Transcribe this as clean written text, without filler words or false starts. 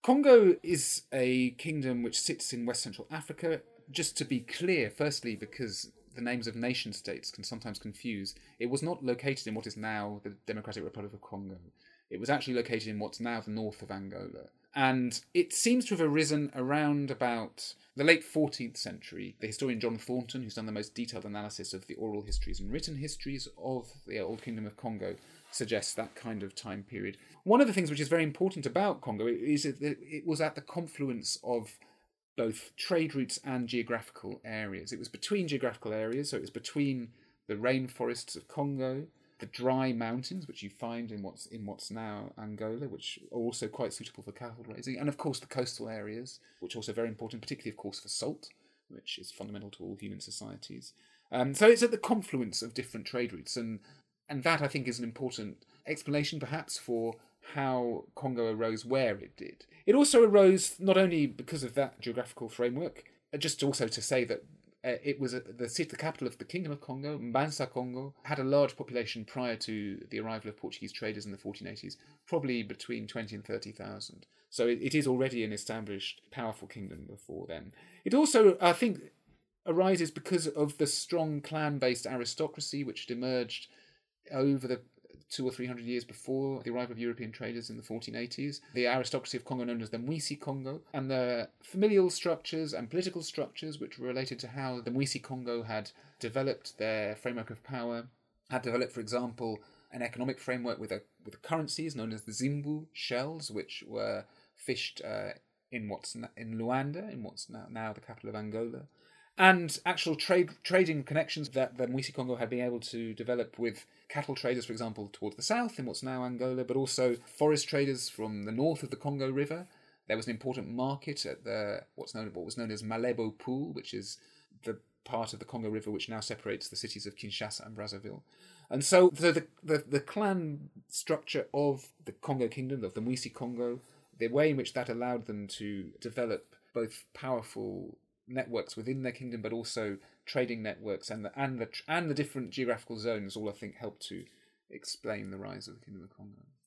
Congo is a kingdom which sits in West Central Africa. Just to be clear, firstly, because the names of nation states can sometimes confuse, it was not located in what is now the Democratic Republic of Congo. It was actually located in what's now the north of Angola. And it seems to have arisen around about the late 14th century. The historian John Thornton, who's done the most detailed analysis of the oral histories and written histories of the Old Kingdom of Congo, suggests that kind of time period. One of the things which is very important about Congo is that it was at the confluence of both trade routes and geographical areas. It was between geographical areas, so it was between the rainforests of Congo, the dry mountains, which you find in what's now Angola, which are also quite suitable for cattle raising, and of course the coastal areas, which are also very important, particularly of course for salt, which is fundamental to all human societies. So it's at the confluence of different trade routes, and that I think is an important explanation perhaps for how Congo arose where it did. It also arose not only because of that geographical framework, just also to say that it was the capital of the Kingdom of Congo, Mbanza Congo, had a large population prior to the arrival of Portuguese traders in the 1480s, probably between 20 and 30,000. So it is already an established, powerful kingdom before then. It also, I think, arises because of the strong clan-based aristocracy which had emerged over the 200 or 300 years before the arrival of European traders in the 1480s. The aristocracy of Congo known as the Mwisi Congo, and the familial structures and political structures which were related to how the Mwisi Congo had developed their framework of power, had developed, for example, an economic framework with currencies known as the Zimbu shells, which were fished in Luanda, in what's now the capital of Angola, and actual trading connections that the Mwisi Congo had been able to develop with cattle traders, for example, towards the south in what's now Angola, but also forest traders from the north of the Congo River. There was an important market at what was known as Malebo Pool, which is the part of the Congo River which now separates the cities of Kinshasa and Brazzaville. And so the clan structure of the Congo Kingdom, of the Mwisi Congo, the way in which that allowed them to develop both powerful networks within their kingdom, but also trading networks and the different geographical zones, all I think helped to explain the rise of the Kingdom of Congo.